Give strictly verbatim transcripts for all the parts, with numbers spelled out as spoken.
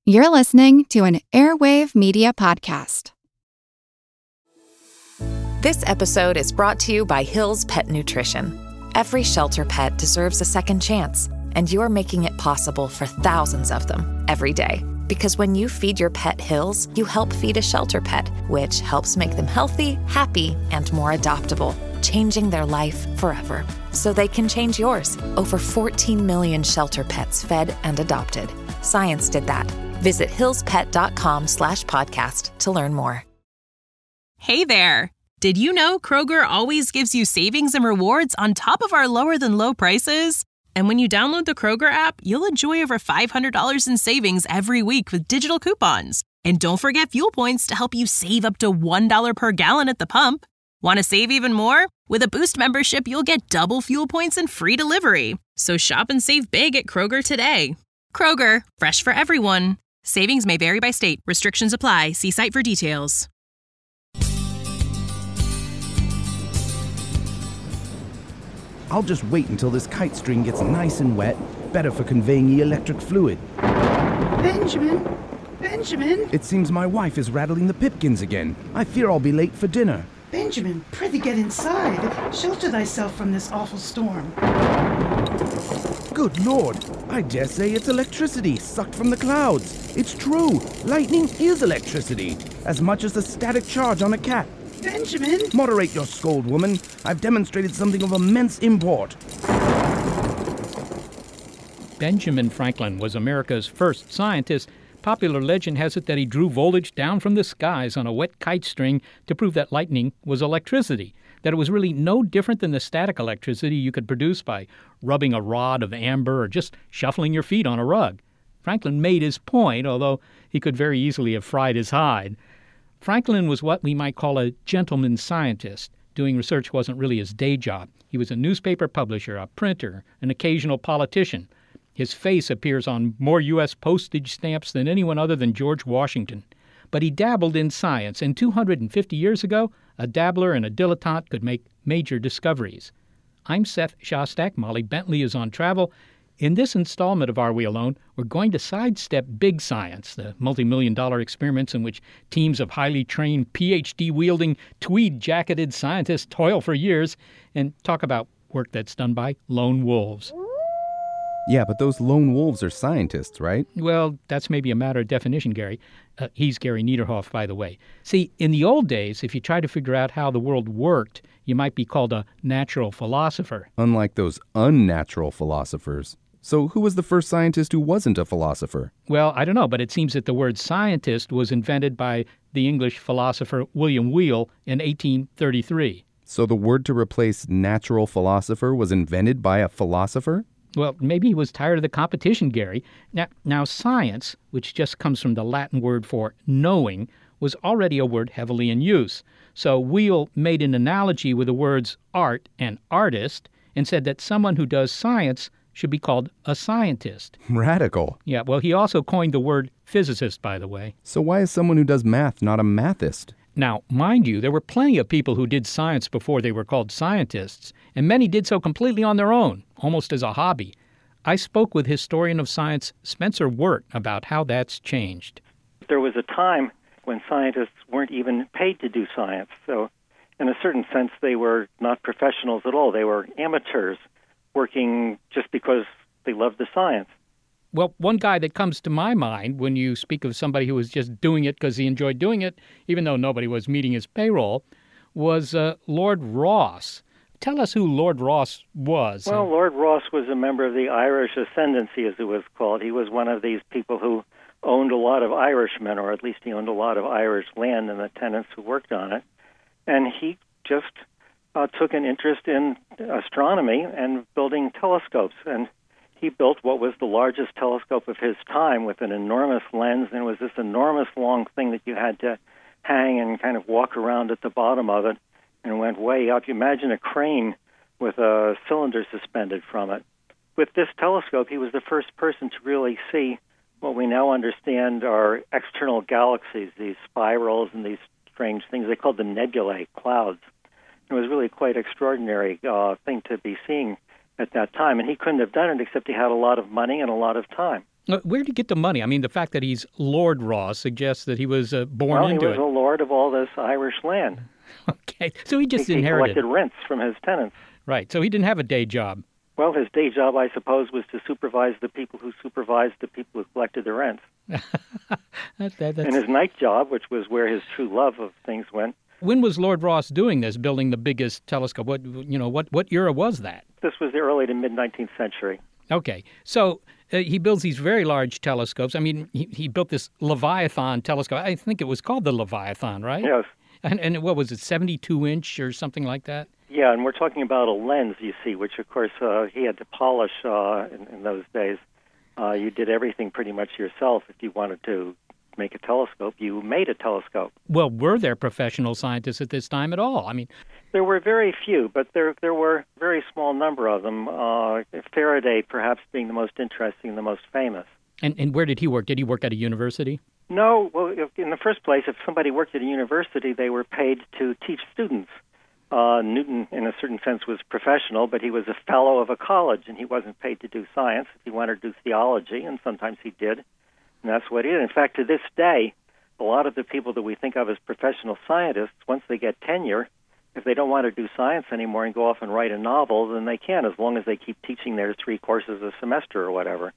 You're listening to an Airwave Media Podcast. This episode is brought to you by Hill's Pet Nutrition. Every shelter pet deserves a second chance, and you're making it possible for thousands of them every day. Because when you feed your pet Hill's, you help feed a shelter pet, which helps make them healthy, happy, and more adoptable, changing their life forever. So they can change yours. Over fourteen million shelter pets fed and adopted. Science did that. Visit hillspet.com slash podcast to learn more. Hey there. Did you know Kroger always gives you savings and rewards on top of our lower than low prices? And when you download the Kroger app, you'll enjoy over five hundred dollars in savings every week with digital coupons. And don't forget fuel points to help you save up to one dollar per gallon at the pump. Want to save even more? With a Boost membership, you'll get double fuel points and free delivery. So shop and save big at Kroger today. Kroger, fresh for everyone. Savings may vary by state. Restrictions apply. See site for details. I'll just wait until this kite string gets nice and wet, better for conveying the electric fluid. Benjamin! Benjamin! It seems my wife is rattling the pipkins again. I fear I'll be late for dinner. Benjamin, prithee get inside. Shelter thyself from this awful storm. Good Lord, I dare say it's electricity sucked from the clouds. It's true, lightning is electricity, as much as the static charge on a cat. Benjamin! Moderate your scold, woman. I've demonstrated something of immense import. Benjamin Franklin was America's first scientist. Popular legend has it that he drew voltage down from the skies on a wet kite string to prove that lightning was electricity, that it was really no different than the static electricity you could produce by rubbing a rod of amber or just shuffling your feet on a rug. Franklin made his point, although he could very easily have fried his hide. Franklin was what we might call a gentleman scientist. Doing research wasn't really his day job. He was a newspaper publisher, a printer, an occasional politician. His face appears on more U S postage stamps than anyone other than George Washington. But he dabbled in science, and two hundred fifty years ago, a dabbler and a dilettante could make major discoveries. I'm Seth Shostak. Molly Bentley is on travel. In this installment of Are We Alone, we're going to sidestep big science, the multi-million dollar experiments in which teams of highly trained, P H D-wielding, tweed-jacketed scientists toil for years, and talk about work that's done by lone wolves. Yeah, but those lone wolves are scientists, right? Well, that's maybe a matter of definition, Gary. Uh, he's Gary Niederhoff, by the way. See, in the old days, if you tried to figure out how the world worked, you might be called a natural philosopher. Unlike those unnatural philosophers. So who was the first scientist who wasn't a philosopher? Well, I don't know, but it seems that the word scientist was invented by the English philosopher William Wheel in eighteen thirty-three. So the word to replace natural philosopher was invented by a philosopher? Well, maybe he was tired of the competition, Gary. Now, now, science, which just comes from the Latin word for knowing, was already a word heavily in use. So Wheel made an analogy with the words art and artist and said that someone who does science should be called a scientist. Radical. Yeah, well, he also coined the word physicist, by the way. So why is someone who does math not a mathist? Now, mind you, there were plenty of people who did science before they were called scientists, and many did so completely on their own, almost as a hobby. I spoke with historian of science Spencer Wirt about how that's changed. There was a time when scientists weren't even paid to do science, so in a certain sense they were not professionals at all. They were amateurs working just because they loved the science. Well, one guy that comes to my mind when you speak of somebody who was just doing it because he enjoyed doing it, even though nobody was meeting his payroll, was uh, Lord Rosse. Tell us who Lord Rosse was. Well, Lord Rosse was a member of the Irish Ascendancy, as it was called. He was one of these people who owned a lot of Irishmen, or at least he owned a lot of Irish land and the tenants who worked on it. And he just uh, took an interest in astronomy and building telescopes. And he built what was the largest telescope of his time with an enormous lens, and it was this enormous long thing that you had to hang and kind of walk around at the bottom of it, and it went way up. You imagine a crane with a cylinder suspended from it. With this telescope, he was the first person to really see what we now understand are external galaxies, these spirals and these strange things. They called them nebulae, clouds. It was really quite extraordinary uh, thing to be seeing at that time, and he couldn't have done it except he had a lot of money and a lot of time. Uh, Where did he get the money? I mean, the fact that he's Lord Ross suggests that he was uh, born well, into he was it. a lord of all this Irish land. Okay, so he just he, he inherited. collected rents from his tenants. Right, so he didn't have a day job. Well, his day job, I suppose, was to supervise the people who supervised the people who collected the rents. that, that, that's... And his night job, which was where his true love of things went. When was Lord Ross doing this, building the biggest telescope? What you know, what what era was that? This was the early to mid nineteenth century. Okay, so uh, he builds these very large telescopes. I mean, he, he built this Leviathan telescope. I think it was called the Leviathan, right? Yes. And, and what was it, seventy-two inch or something like that? Yeah, and we're talking about a lens, you see, which, of course, uh, he had to polish uh, in, in those days. Uh, you did everything pretty much yourself. If you wanted to make a telescope, you made a telescope. Well, were there professional scientists at this time at all? I mean, there were very few, but there there were a very small number of them. Uh, Faraday, perhaps, being the most interesting, the most famous. And and where did he work? Did he work at a university? No. Well, if, in the first place, if somebody worked at a university, they were paid to teach students. Uh, Newton, in a certain sense, was professional, but he was a fellow of a college, and he wasn't paid to do science. If he wanted to do theology, and sometimes he did, and that's what he did. In fact, to this day, a lot of the people that we think of as professional scientists, once they get tenure, if they don't want to do science anymore and go off and write a novel, then they can, as long as they keep teaching their three courses a semester or whatever.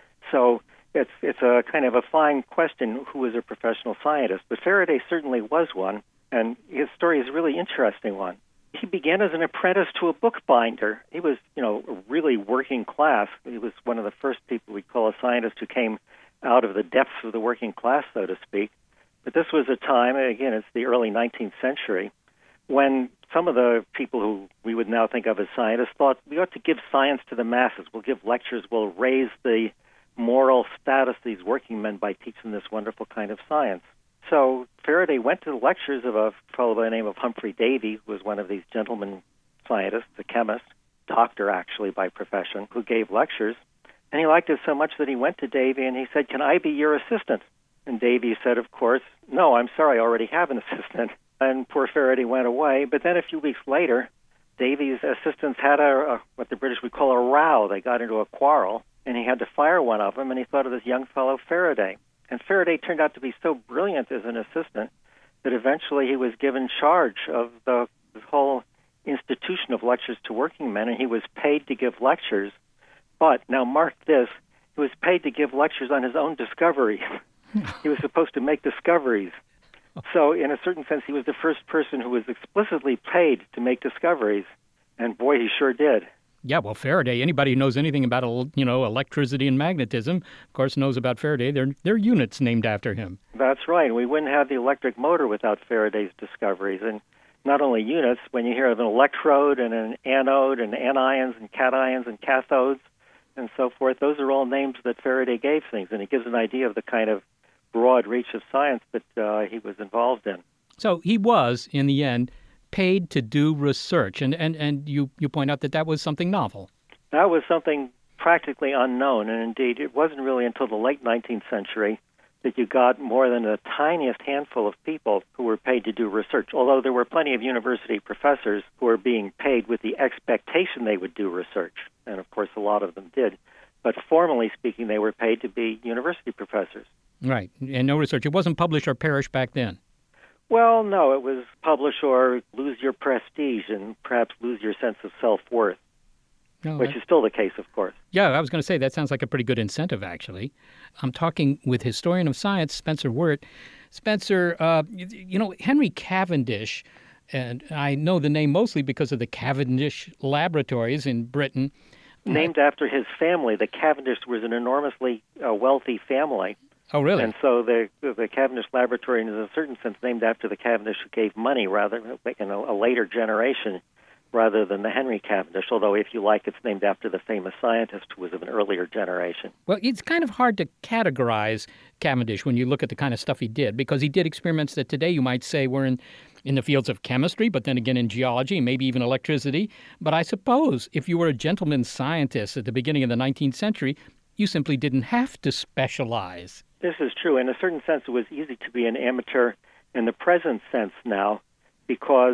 So it's it's a kind of a fine question, who is a professional scientist? But Faraday certainly was one, and his story is a really interesting one. He began as an apprentice to a bookbinder. He was, you know, really working class. He was one of the first people we'd call a scientist who came out of the depths of the working class, so to speak. But this was a time, again, it's the early nineteenth century, when some of the people who we would now think of as scientists thought we ought to give science to the masses. We'll give lectures. We'll raise the moral status of these working men by teaching this wonderful kind of science. So Faraday went to the lectures of a fellow by the name of Humphrey Davy, who was one of these gentlemen scientists, a chemist, doctor actually by profession, who gave lectures. And he liked it so much that he went to Davy and he said, "Can I be your assistant?" And Davy said, of course, "No, I'm sorry, I already have an assistant." And poor Faraday went away. But then a few weeks later, Davy's assistants had a, a what the British would call a row. They got into a quarrel, and he had to fire one of them, and he thought of this young fellow Faraday. And Faraday turned out to be so brilliant as an assistant that eventually he was given charge of the, the whole institution of lectures to working men, and he was paid to give lectures. But, now mark this, he was paid to give lectures on his own discovery. He was supposed to make discoveries. So, in a certain sense, he was the first person who was explicitly paid to make discoveries. And boy, he sure did. Yeah, well, Faraday, anybody who knows anything about, you know, electricity and magnetism, of course, knows about Faraday. There are units named after him. That's right. We wouldn't have the electric motor without Faraday's discoveries. And not only units, when you hear of an electrode and an anode and anions and cations and cathodes and so forth, those are all names that Faraday gave things. And it gives an idea of the kind of broad reach of science that uh, he was involved in. So he was, in the end, paid to do research, and, and, and you, you point out that that was something novel. That was something practically unknown, and indeed it wasn't really until the late nineteenth century that you got more than the tiniest handful of people who were paid to do research, although there were plenty of university professors who were being paid with the expectation they would do research, and of course a lot of them did. But formally speaking, they were paid to be university professors. Right, and no research. It wasn't publish or perish back then. Well, no, it was publish or lose your prestige and perhaps lose your sense of self-worth, no, which that... is still the case, of course. Yeah, I was going to say that sounds like a pretty good incentive, actually. I'm talking with historian of science, Spencer Wirt. Spencer, uh, you know, Henry Cavendish, and I know the name mostly because of the Cavendish Laboratories in Britain. Named after his family. The Cavendish was an enormously uh, wealthy family. Oh, really? And so the the Cavendish Laboratory is in a certain sense named after the Cavendish who gave money rather in a, a later generation rather than the Henry Cavendish, although if you like, it's named after the famous scientist who was of an earlier generation. Well, it's kind of hard to categorize Cavendish when you look at the kind of stuff he did, because he did experiments that today you might say were in, in the fields of chemistry, but then again in geology, maybe even electricity. But I suppose if you were a gentleman scientist at the beginning of the nineteenth century, you simply didn't have to specialize. This is true. In a certain sense, it was easy to be an amateur in the present sense now because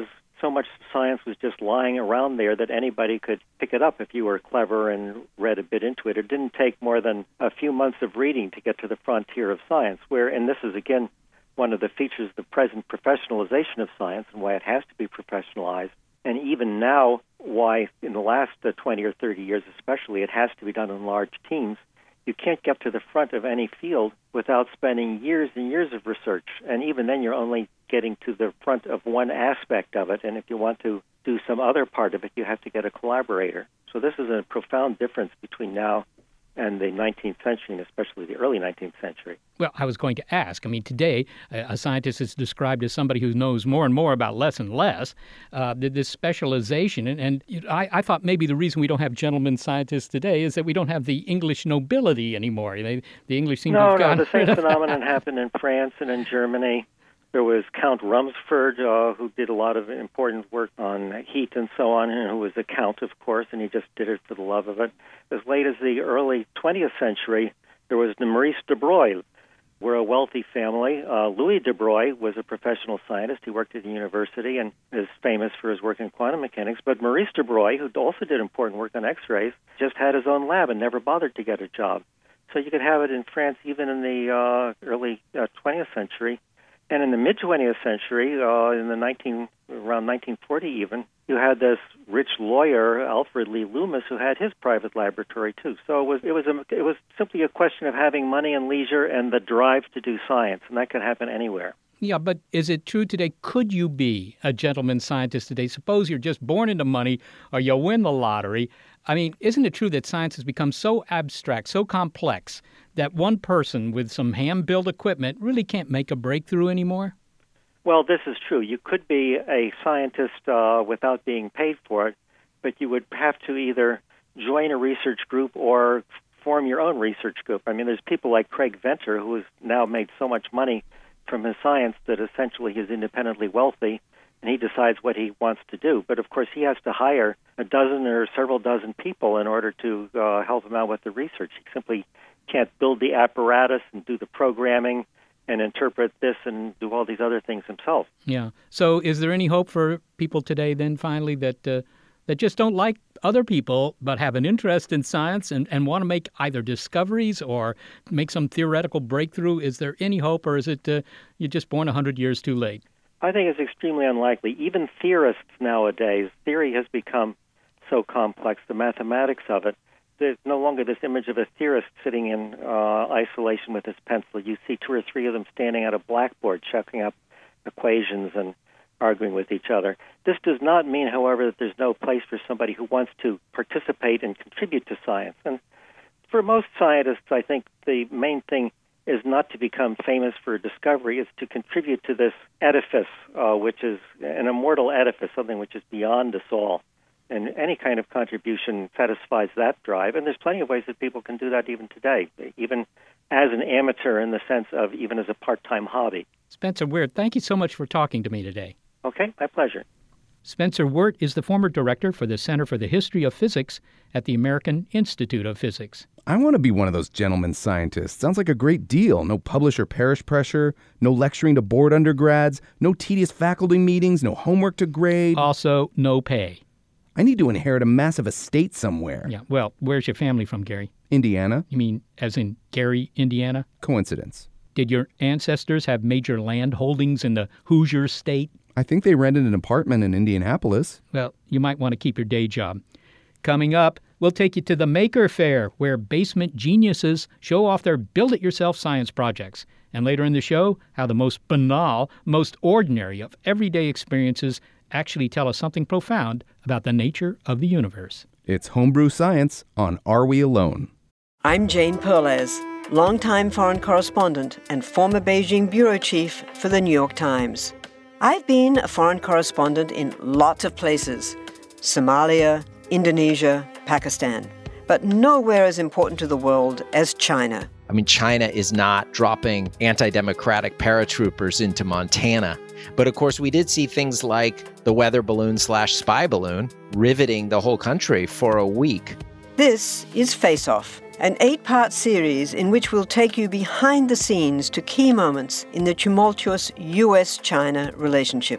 so much science was just lying around there that anybody could pick it up if you were clever and read a bit into it. It didn't take more than a few months of reading to get to the frontier of science, where, and this is, again, one of the features of the present professionalization of science and why it has to be professionalized. And even now, why in the last uh, twenty or thirty years especially, it has to be done in large teams. You can't get to the front of any field without spending years and years of research. And even then, you're only getting to the front of one aspect of it. And if you want to do some other part of it, you have to get a collaborator. So this is a profound difference between now and the nineteenth century, and especially the early nineteenth century. Well, I was going to ask. I mean, today, a scientist is described as somebody who knows more and more about less and less, uh, this specialization. And, and I, I thought maybe the reason we don't have gentlemen scientists today is that we don't have the English nobility anymore. They, the English seem no, to have No, gone no, the same phenomenon happened in France and in Germany. There was Count Rumsford, uh, who did a lot of important work on heat and so on, and who was a count, of course, and he just did it for the love of it. As late as the early twentieth century, there was Maurice de Broglie. We're a wealthy family. Uh, Louis de Broglie was a professional scientist. He worked at the university and is famous for his work in quantum mechanics. But Maurice de Broglie, who also did important work on X-rays, just had his own lab and never bothered to get a job. So you could have it in France even in the uh, early uh, twentieth century. And in the mid-twentieth century, uh, in the nineteen around nineteen forty even, you had this rich lawyer, Alfred Lee Loomis, who had his private laboratory too. So it was it was a, it was simply a question of having money and leisure and the drive to do science, and that could happen anywhere. Yeah, but is it true today? Could you be a gentleman scientist today? Suppose you're just born into money or you win the lottery. I mean, isn't it true that science has become so abstract, so complex, that one person with some hand-built equipment really can't make a breakthrough anymore? Well, this is true. You could be a scientist uh, without being paid for it, but you would have to either join a research group or form your own research group. I mean, there's people like Craig Venter, who has now made so much money from his science that essentially he's independently wealthy, and he decides what he wants to do. But, of course, he has to hire a dozen or several dozen people in order to uh, help him out with the research. He simply can't build the apparatus and do the programming and interpret this and do all these other things himself. Yeah. So is there any hope for people today then finally that uh, that just don't like other people but have an interest in science and, and want to make either discoveries or make some theoretical breakthrough? Is there any hope, or is it uh, you're just born one hundred years too late? I think it's extremely unlikely. Even theorists nowadays, theory has become so complex, the mathematics of it. There's no longer this image of a theorist sitting in uh, isolation with his pencil. You see two or three of them standing at a blackboard, checking up equations and arguing with each other. This does not mean, however, that there's no place for somebody who wants to participate and contribute to science. And for most scientists, I think the main thing is not to become famous for a discovery, it's to contribute to this edifice, uh, which is an immortal edifice, something which is beyond us all. And any kind of contribution satisfies that drive. And there's plenty of ways that people can do that even today, even as an amateur in the sense of even as a part-time hobby. Spencer Wirt, thank you so much for talking to me today. Okay, my pleasure. Spencer Wirt is the former director for the Center for the History of Physics at the American Institute of Physics. I want to be one of those gentlemen scientists. Sounds like a great deal. No publish or perish pressure, no lecturing to bored undergrads, no tedious faculty meetings, no homework to grade. Also, no pay. I need to inherit a massive estate somewhere. Yeah, well, where's your family from, Gary? Indiana. You mean as in Gary, Indiana? Coincidence. Did your ancestors have major land holdings in the Hoosier state? I think they rented an apartment in Indianapolis. Well, you might want to keep your day job. Coming up, we'll take you to the Maker Faire, where basement geniuses show off their build-it-yourself science projects. And later in the show, how the most banal, most ordinary of everyday experiences actually tell us something profound about the nature of the universe. It's Homebrew Science on Are We Alone? I'm Jane Perlez, longtime foreign correspondent and former Beijing bureau chief for the New York Times. I've been a foreign correspondent in lots of places: Somalia, Indonesia, Pakistan, but nowhere as important to the world as China. I mean, China is not dropping anti-democratic paratroopers into Montana. But of course, we did see things like the weather balloon slash spy balloon riveting the whole country for a week. This is Face Off, an eight-part series in which we'll take you behind the scenes to key moments in the tumultuous U S China relationship.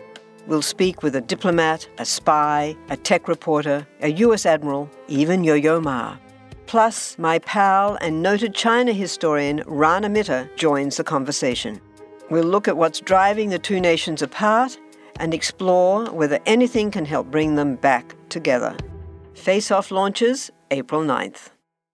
We'll speak with a diplomat, a spy, a tech reporter, a U S admiral, even Yo-Yo Ma. Plus, my pal and noted China historian Rana Mitter joins the conversation. We'll look at what's driving the two nations apart and explore whether anything can help bring them back together. Face Off launches April ninth.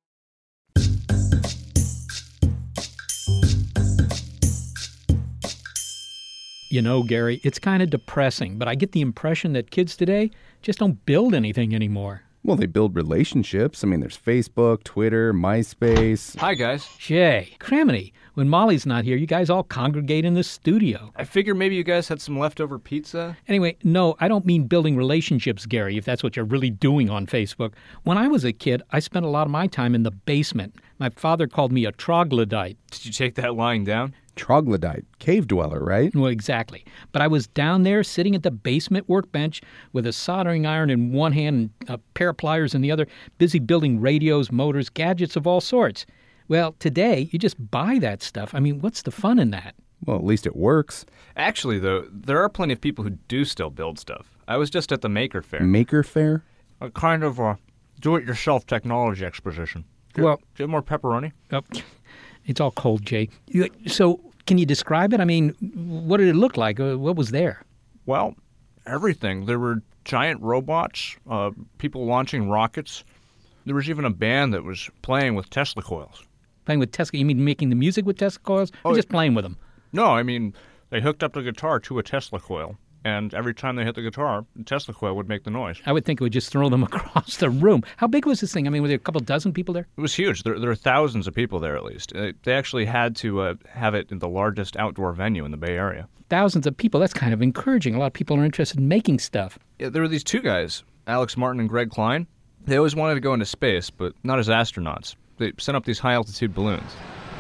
You know, Gary, it's kind of depressing, but I get the impression that kids today just don't build anything anymore. Well, they build relationships. I mean, there's Facebook, Twitter, MySpace. Hi, guys. Jay, criminy, when Molly's not here, you guys all congregate in the studio. I figure maybe you guys had some leftover pizza. Anyway, no, I don't mean building relationships, Gary, if that's what you're really doing on Facebook. When I was a kid, I spent a lot of my time in the basement. My father called me a troglodyte. Did you take that lying down? Troglodyte, cave dweller, right? Well, exactly. But I was down there sitting at the basement workbench with a soldering iron in one hand and a pair of pliers in the other, busy building radios, motors, gadgets of all sorts. Well, today, you just buy that stuff. I mean, what's the fun in that? Well, at least it works. Actually, though, there are plenty of people who do still build stuff. I was just at the Maker Faire. Maker Faire? A kind of a do-it-yourself technology exposition. Do well, do you have more pepperoni? Oh, it's all cold, Jay. So, can you describe it? I mean, what did it look like? What was there? Well, everything. There were giant robots, uh, people launching rockets. There was even a band that was playing with Tesla coils. Playing with Tesla? You mean making the music with Tesla coils? Or oh, just playing with them? No, I mean, they hooked up the guitar to a Tesla coil. And every time they hit the guitar, the Tesla coil would make the noise. I would think it would just throw them across the room. How big was this thing? I mean, were there a couple dozen people there? It was huge. There, there are thousands of people there, at least. Uh, they actually had to uh, have it in the largest outdoor venue in the Bay Area. Thousands of people? That's kind of encouraging. A lot of people are interested in making stuff. Yeah, there were these two guys, Alex Martin and Greg Klein. They always wanted to go into space, but not as astronauts. They sent up these high-altitude balloons.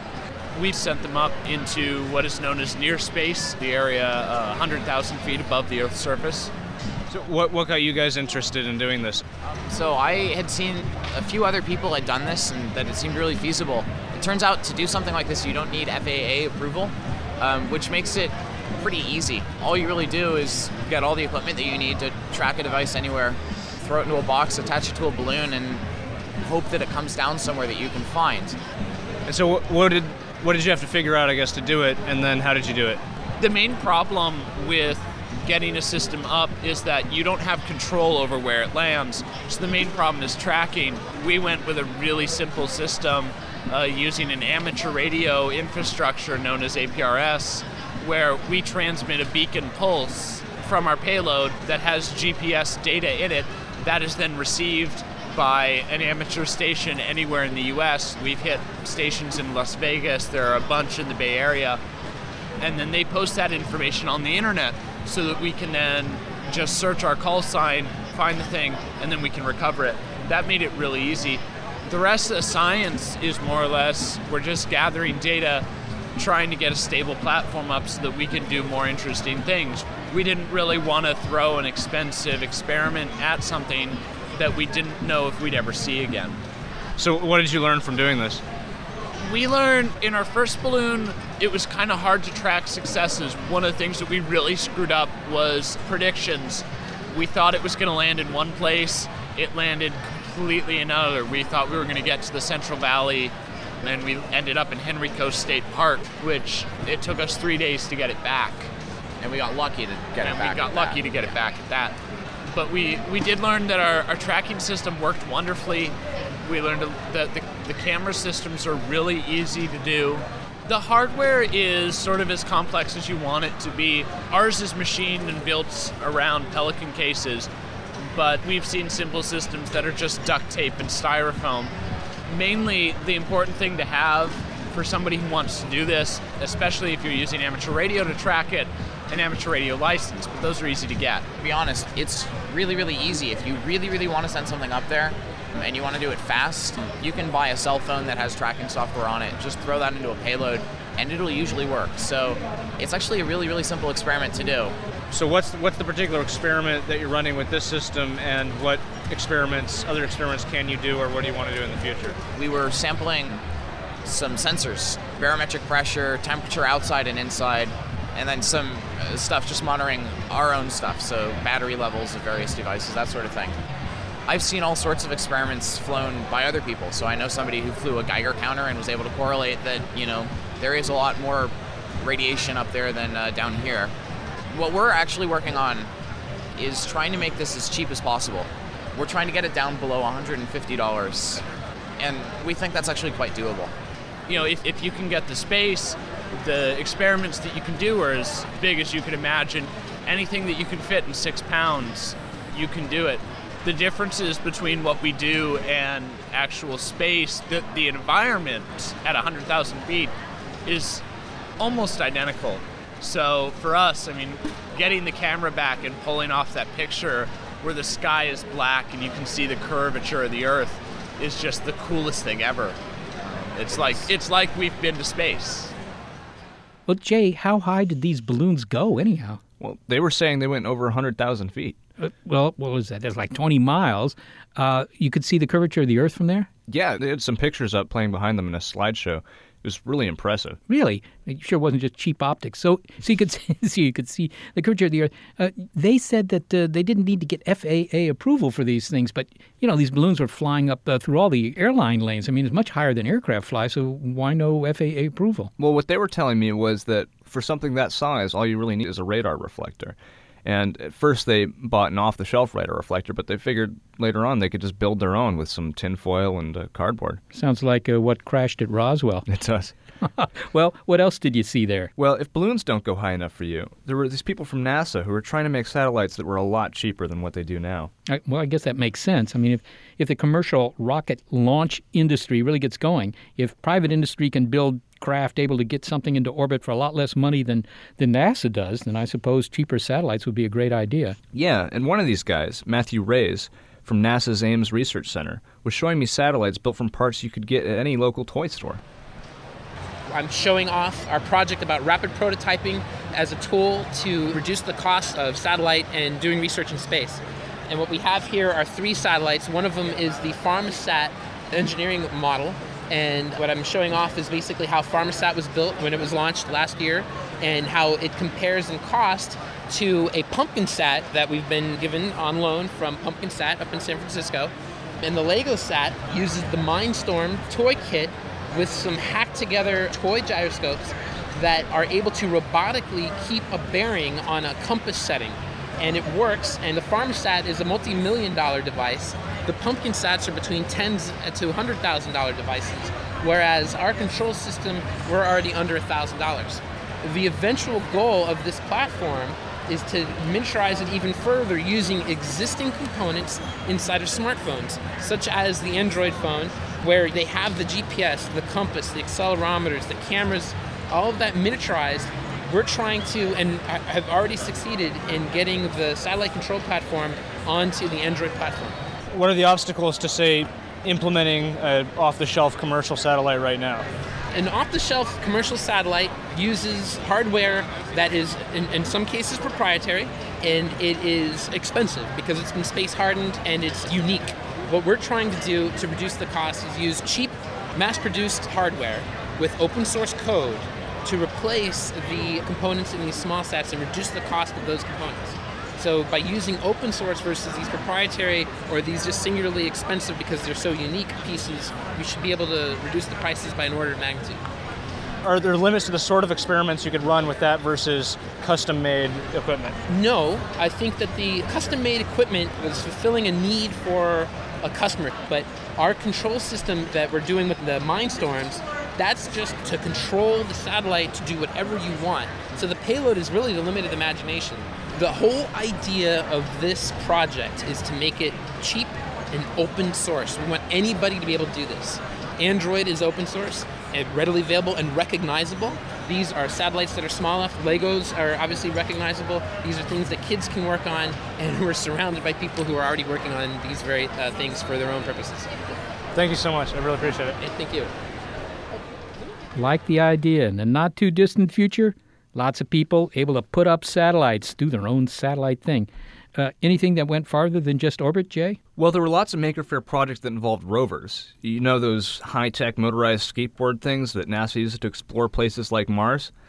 We've sent them up into what is known as near space, the area uh, one hundred thousand feet above the Earth's surface. So what what got you guys interested in doing this? So I had seen a few other people had done this and that it seemed really feasible. It turns out to do something like this, you don't need F A A approval, um, which makes it pretty easy. All you really do is get all the equipment that you need to track a device anywhere, throw it into a box, attach it to a balloon, and hope that it comes down somewhere that you can find. And so what did what did you have to figure out, I guess, to do it, and then how did you do it? The main problem with getting a system up is that you don't have control over where it lands. So the main problem is tracking. We went with a really simple system uh, using an amateur radio infrastructure known as A P R S, where we transmit a beacon pulse from our payload that has G P S data in it that is then received by an amateur station anywhere in the U S. We've hit stations in Las Vegas, there are a bunch in the Bay Area, and then they post that information on the internet so that we can then just search our call sign, find the thing, and then we can recover it. That made it really easy. The rest of the science is more or less, we're just gathering data, trying to get a stable platform up so that we can do more interesting things. We didn't really want to throw an expensive experiment at something that we didn't know if we'd ever see again. So what did you learn from doing this? We learned in our first balloon, it was kind of hard to track successes. One of the things that we really screwed up was predictions. We thought it was going to land in one place. It landed completely in another. We thought we were going to get to the Central Valley, and we ended up in Henrico State Park, which it took us three days to get it back. And we got lucky to get and it back. And we got lucky that. to get it back at that. But we, we did learn that our, our tracking system worked wonderfully. We learned that the, the camera systems are really easy to do. The hardware is sort of as complex as you want it to be. Ours is machined and built around Pelican cases, but we've seen simple systems that are just duct tape and styrofoam. Mainly, the important thing to have for somebody who wants to do this, especially if you're using amateur radio to track it, an amateur radio license, but those are easy to get. To be honest, it's really, really easy. If you really, really want to send something up there and you want to do it fast, you can buy a cell phone that has tracking software on it, just throw that into a payload, and it'll usually work. So it's actually a really, really simple experiment to do. So what's the, what's the particular experiment that you're running with this system, and what experiments, other experiments can you do, or what do you want to do in the future? We were sampling some sensors, barometric pressure, temperature outside and inside, and then some uh, stuff just monitoring our own stuff, so battery levels of various devices, that sort of thing. I've seen all sorts of experiments flown by other people, so I know somebody who flew a Geiger counter and was able to correlate that, you know, there is a lot more radiation up there than uh, down here. What we're actually working on is trying to make this as cheap as possible. We're trying to get it down below one hundred fifty dollars, and we think that's actually quite doable. You know, if, if you can get the space, the experiments that you can do are as big as you can imagine. Anything that you can fit in six pounds, you can do it. The differences between what we do and actual space, the, the environment at one hundred thousand feet is almost identical. So for us, I mean, getting the camera back and pulling off that picture where the sky is black and you can see the curvature of the Earth is just the coolest thing ever. It's like it's like we've been to space. Well, Jay, how high did these balloons go anyhow? Well, they were saying they went over one hundred thousand feet. Uh, well, what was that? That's like twenty miles. Uh, you could see the curvature of the Earth from there? Yeah, they had some pictures up playing behind them in a slideshow. It was really impressive. Really? It sure wasn't just cheap optics. So, so you could see, so you could see the curvature of the Earth. Uh, they said that uh, they didn't need to get F A A approval for these things, but you know these balloons were flying up uh, through all the airline lanes. I mean, it's much higher than aircraft fly. So why no F A A approval? Well, what they were telling me was that for something that size, all you really need is a radar reflector. And at first they bought an off-the-shelf radar reflector, but they figured later on they could just build their own with some tinfoil and uh, cardboard. Sounds like uh, what crashed at Roswell. It does. Well, what else did you see there? Well, if balloons don't go high enough for you, there were these people from NASA who were trying to make satellites that were a lot cheaper than what they do now. I, well, I guess that makes sense. I mean, if, if the commercial rocket launch industry really gets going, if private industry can build craft able to get something into orbit for a lot less money than, than NASA does, then I suppose cheaper satellites would be a great idea. Yeah, and one of these guys, Matthew Reyes, from NASA's Ames Research Center, was showing me satellites built from parts you could get at any local toy store. I'm showing off our project about rapid prototyping as a tool to reduce the cost of satellite and doing research in space. And what we have here are three satellites. One of them is the PharmaSat engineering model. And what I'm showing off is basically how PharmaSat was built when it was launched last year and how it compares in cost to a PumpkinSat that we've been given on loan from PumpkinSat up in San Francisco. And the LegoSat uses the Mindstorm toy kit with some hacked-together toy gyroscopes that are able to robotically keep a bearing on a compass setting. And it works, and the PharmaSat is a multi-million dollar device. The PumpkinSats are between tens to one hundred thousand dollars devices, whereas our control system, we're already under one thousand dollars. The eventual goal of this platform is to miniaturize it even further using existing components inside of smartphones, such as the Android phone, where they have the G P S, the compass, the accelerometers, the cameras, all of that miniaturized. We're trying to, and have already succeeded in getting the satellite control platform onto the Android platform. What are the obstacles to, say, implementing an off-the-shelf commercial satellite right now? An off-the-shelf commercial satellite uses hardware that is, in, in some cases, proprietary, and it is expensive because it's been space-hardened and it's unique. What we're trying to do to reduce the cost is use cheap, mass-produced hardware with open-source code to replace the components in these small sats and reduce the cost of those components. So by using open source versus these proprietary or these just singularly expensive because they're so unique pieces, we should be able to reduce the prices by an order of magnitude. Are there limits to the sort of experiments you could run with that versus custom-made equipment? No, I think that the custom-made equipment was fulfilling a need for a customer, but our control system that we're doing with the Mindstorms, that's just to control the satellite to do whatever you want. So the payload is really the limit of the imagination. The whole idea of this project is to make it cheap and open source. We want anybody to be able to do this. Android is open source and readily available and recognizable. These are satellites that are small enough. Legos are obviously recognizable. These are things that kids can work on, and we're surrounded by people who are already working on these very uh, things for their own purposes. Thank you so much. I really appreciate it. Thank you. Like the idea. In the not-too-distant future, lots of people able to put up satellites, do their own satellite thing. Uh, anything that went farther than just orbit, Jay? Well, there were lots of Maker Faire projects that involved rovers. You know those high-tech motorized skateboard things that NASA uses to explore places like Mars?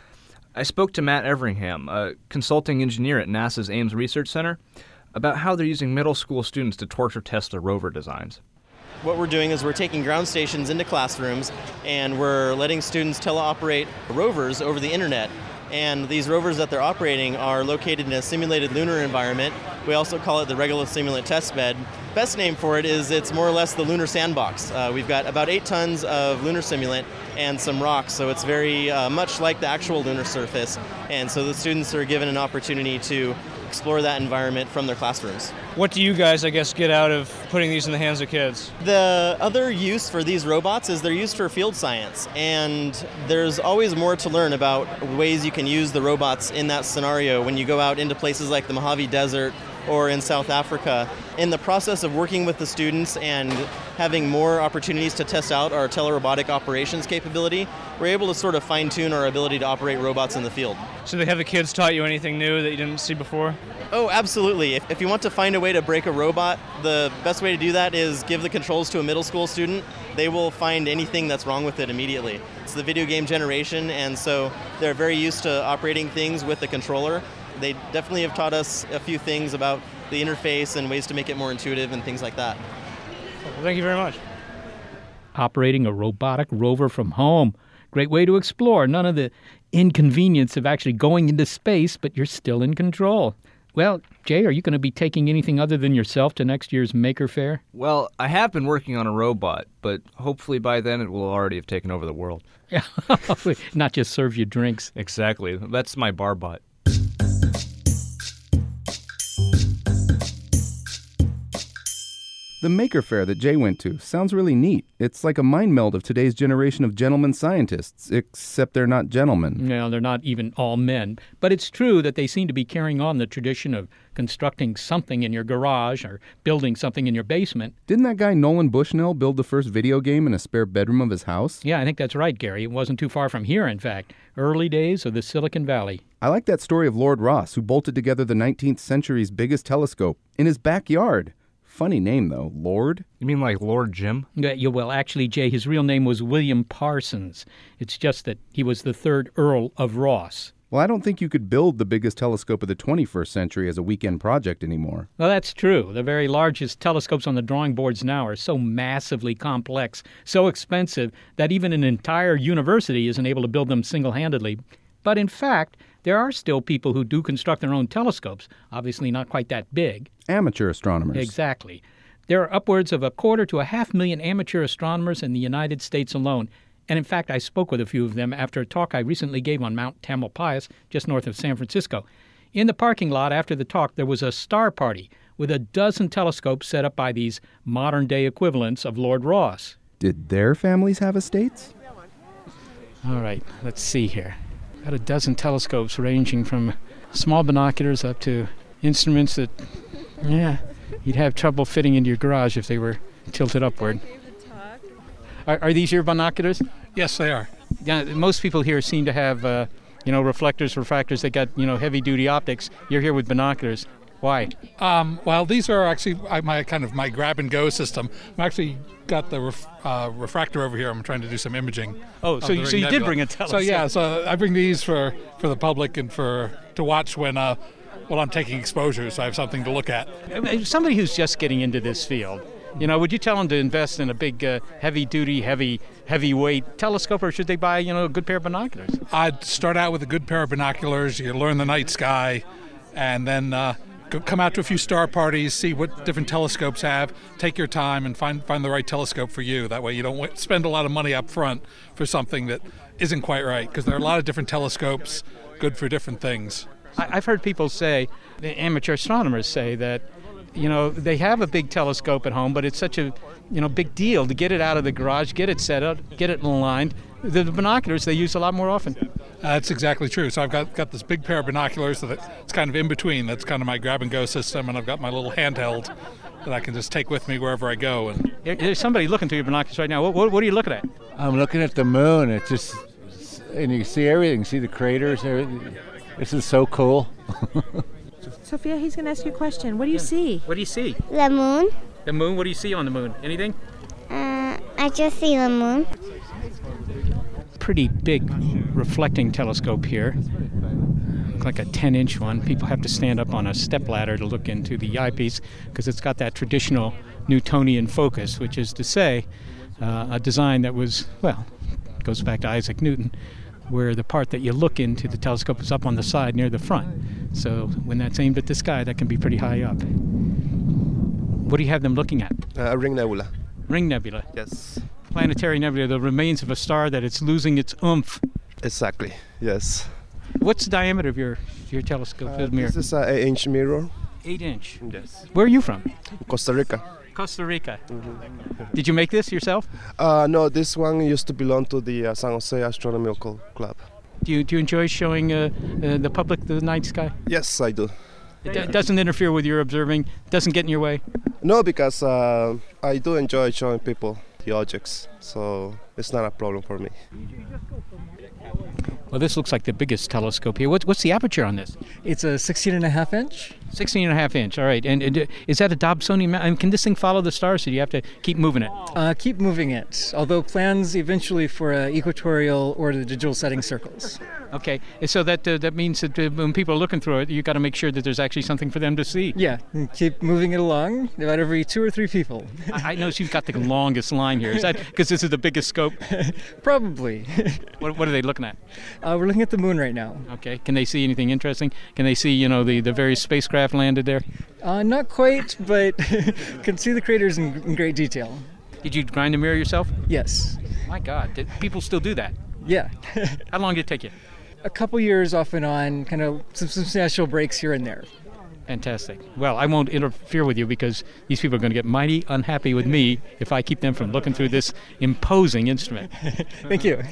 I spoke to Matt Everingham, a consulting engineer at NASA's Ames Research Center, about how they're using middle school students to torture test their rover designs. What we're doing is we're taking ground stations into classrooms and we're letting students teleoperate rovers over the internet. And these rovers that they're operating are located in a simulated lunar environment. We also call it the Regulus Simulant Test Bed. Best name for it is it's more or less the lunar sandbox. Uh, we've got about eight tons of lunar simulant and some rocks, so it's very uh, much like the actual lunar surface. And so the students are given an opportunity to explore that environment from their classrooms. What do you guys, I guess, get out of putting these in the hands of kids? The other use for these robots is they're used for field science, and there's always more to learn about ways you can use the robots in that scenario when you go out into places like the Mojave Desert or in South Africa. In the process of working with the students and having more opportunities to test out our telerobotic operations capability, we're able to sort of fine-tune our ability to operate robots in the field. So they have the kids taught you anything new that you didn't see before? Oh, absolutely. If, if you want to find a way to break a robot, the best way to do that is give the controls to a middle school student. They will find anything that's wrong with it immediately. It's the video game generation, and so they're very used to operating things with the controller. They definitely have taught us a few things about the interface and ways to make it more intuitive and things like that. Well, thank you very much. Operating a robotic rover from home. Great way to explore. None of the inconvenience of actually going into space, but you're still in control. Well, Jay, are you going to be taking anything other than yourself to next year's Maker Faire? Well, I have been working on a robot, but hopefully by then it will already have taken over the world. Yeah, not just serve you drinks. Exactly. That's my barbot. The Maker Faire that Jay went to sounds really neat. It's like a mind meld of today's generation of gentlemen scientists, except they're not gentlemen. No, they're not even all men. But it's true that they seem to be carrying on the tradition of constructing something in your garage or building something in your basement. Didn't that guy Nolan Bushnell build the first video game in a spare bedroom of his house? Yeah, I think that's right, Gary. It wasn't too far from here, in fact. Early days of the Silicon Valley. I like that story of Lord Rosse, who bolted together the nineteenth century's biggest telescope in his backyard. Funny name, though. Lord? You mean like Lord Jim? Yeah, yeah, well, actually, Jay, his real name was William Parsons. It's just that he was the third Earl of Rosse. Well, I don't think you could build the biggest telescope of the twenty-first century as a weekend project anymore. Well, that's true. The very largest telescopes on the drawing boards now are so massively complex, so expensive, that even an entire university isn't able to build them single-handedly. But in fact, there are still people who do construct their own telescopes, obviously not quite that big. Amateur astronomers. Exactly. There are upwards of a quarter to a half million amateur astronomers in the United States alone. And in fact, I spoke with a few of them after a talk I recently gave on Mount Tamalpais, just north of San Francisco. In the parking lot after the talk, there was a star party with a dozen telescopes set up by these modern-day equivalents of Lord Rosse. Did their families have estates? All right, let's see here. Got a dozen telescopes ranging from small binoculars up to instruments that, yeah, you'd have trouble fitting into your garage if they were tilted upward. Are, are these your binoculars? Yes, they are. Yeah, most people here seem to have, uh, you know, reflectors, refractors. They got, you know, heavy-duty optics. You're here with binoculars. Why? Um, well, these are actually my kind of my grab-and-go system. I'm actually got the ref, uh, refractor over here. I'm trying to do some imaging. Oh, so you, so you did bring a telescope. So yeah, so I bring these for, for the public and for to watch when uh, well I'm taking exposures. So I have something to look at. Somebody who's just getting into this field, you know, would you tell them to invest in a big, uh, heavy-duty, heavy, heavyweight telescope, or should they buy, you know, a good pair of binoculars? I'd start out with a good pair of binoculars. You learn the night sky, and then uh, come out to a few star parties, see what different telescopes have, take your time and find find the right telescope for you. That way you don't spend a lot of money up front for something that isn't quite right, because there are a lot of different telescopes good for different things. I've heard people say, the amateur astronomers say that, you know, they have a big telescope at home, but it's such a, you know, big deal to get it out of the garage, get it set up, get it aligned. The binoculars they use a lot more often. Uh, that's exactly true. So I've got, got this big pair of binoculars that it's kind of in between. That's kind of my grab-and-go system, and I've got my little handheld that I can just take with me wherever I go. And there's somebody looking through your binoculars right now. What, what, what are you looking at? I'm looking at the moon. It's just, and you can see everything. See the craters. Everything. This is so cool. Sophia, he's going to ask you a question. What do you see? What do you see? The moon. The moon? What do you see on the moon? Anything? Uh, I just see the moon. pretty big reflecting telescope here. Looks like a ten-inch one. People have to stand up on a stepladder to look into the eyepiece because it's got that traditional Newtonian focus, which is to say, uh, a design that was, well, goes back to Isaac Newton, where the part that you look into the telescope is up on the side near the front. So when that's aimed at the sky, that can be pretty high up. What do you have them looking at? Uh, ring nebula. Ring nebula. Yes. Planetary nebula, the remains of a star that it's losing its oomph. Exactly, yes. What's the diameter of your, your telescope Uh, mirror? this is an eight inch mirror. Eight inch? Yes. Where are you from? Costa Rica. Costa Rica. Mm-hmm. Did you make this yourself? Uh, no, this one used to belong to the uh, San Jose Astronomical Club. Do you, do you enjoy showing uh, uh, the public the night sky? Yes, I do. It d- doesn't interfere with your observing? Doesn't get in your way? No, because uh, I do enjoy showing people the objects, so it's not a problem for me. Well, this looks like the biggest telescope here. What's, what's the aperture on this? It's a sixteen and a half inch. sixteen and a half inch, all right. And, and uh, is that a Dobsonian? Ma- and can this thing follow the stars, or do you have to keep moving it? Uh, keep moving it, although plans eventually for uh, equatorial or the digital setting circles. Okay, so that uh, that means that uh, when people are looking through it, you got to make sure that there's actually something for them to see. Yeah, and keep moving it along, about every two or three people. I, I notice you've got the longest line here. Is that because this is the biggest scope? Probably. What, what are they looking at? Uh, we're looking at the moon right now. Okay, can they see anything interesting? Can they see, you know, the, the various spacecraft landed there? Uh, not quite, but can see the craters in, in great detail. Did you grind the mirror yourself? Yes. My God, did people still do that? Yeah. How long did it take you? A couple years off and on, kind of some substantial breaks here and there. Fantastic. Well, I won't interfere with you because these people are going to get mighty unhappy with me if I keep them from looking through this imposing instrument. Thank you.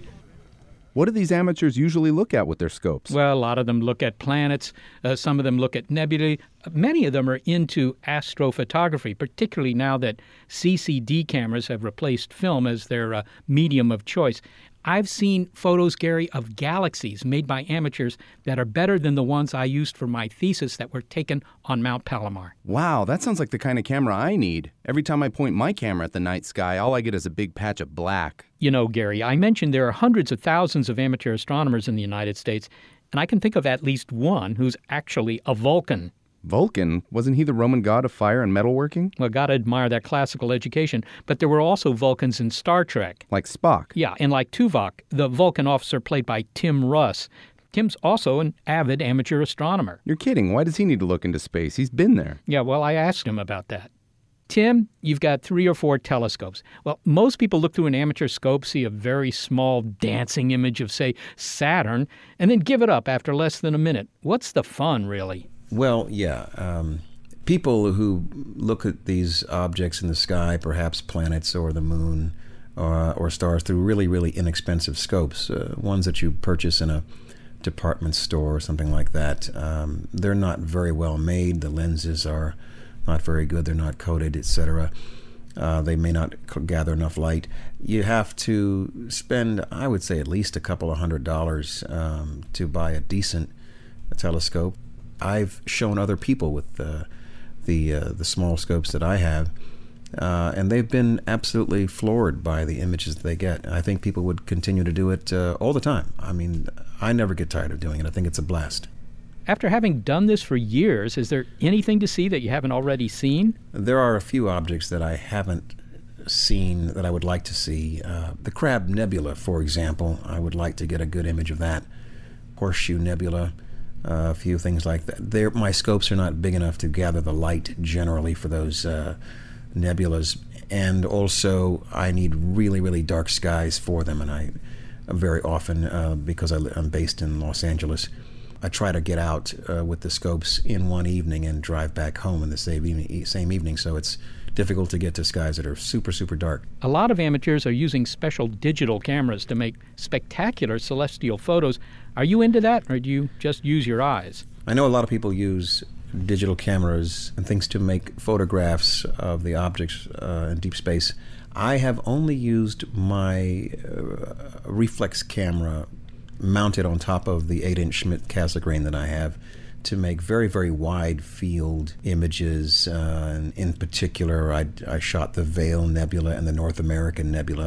What do these amateurs usually look at with their scopes? Well, a lot of them look at planets. Uh, some of them look at nebulae. Many of them are into astrophotography, particularly now that C C D cameras have replaced film as their uh, medium of choice. I've seen photos, Gary, of galaxies made by amateurs that are better than the ones I used for my thesis that were taken on Mount Palomar. Wow, that sounds like the kind of camera I need. Every time I point my camera at the night sky, all I get is a big patch of black. You know, Gary, I mentioned there are hundreds of thousands of amateur astronomers in the United States, and I can think of at least one who's actually a Vulcan. Vulcan? Wasn't he the Roman god of fire and metalworking? Well, gotta admire that classical education. But there were also Vulcans in Star Trek. Like Spock? Yeah, and like Tuvok, the Vulcan officer played by Tim Russ. Tim's also an avid amateur astronomer. You're kidding. Why does he need to look into space? He's been there. Yeah, well, I asked him about that. Tim, you've got three or four telescopes. Well, most people look through an amateur scope, see a very small dancing image of, say, Saturn, and then give it up after less than a minute. What's the fun, really? Well, yeah. Um, people who look at these objects in the sky, perhaps planets or the moon or, or stars, through really, really inexpensive scopes, uh, ones that you purchase in a department store or something like that, um, they're not very well made. The lenses are not very good. They're not coated, et cetera. Uh, they may not gather enough light. You have to spend, I would say, at least a couple of hundred dollars um, to buy a decent telescope. I've shown other people with uh, the uh, the small scopes that I have, uh, and they've been absolutely floored by the images that they get. I think people would continue to do it uh, all the time. I mean, I never get tired of doing it. I think it's a blast. After having done this for years, is there anything to see that you haven't already seen? There are a few objects that I haven't seen that I would like to see. Uh, the Crab Nebula, for example, I would like to get a good image of that. Horseshoe Nebula. Uh, a few things like that. They're, my scopes are not big enough to gather the light generally for those uh, nebulas, and also I need really, really dark skies for them. And I very often, uh, because I, I'm based in Los Angeles, I try to get out uh, with the scopes in one evening and drive back home in the same evening, same evening. So it's difficult to get to skies that are super, super dark. A lot of amateurs are using special digital cameras to make spectacular celestial photos. Are you into that, or do you just use your eyes? I know a lot of people use digital cameras and things to make photographs of the objects uh, in deep space. I have only used my uh, reflex camera mounted on top of the eight inch Schmidt Cassegrain that I have to make very, very wide field images. Uh, and in particular, I, I shot the Veil Nebula and the North American Nebula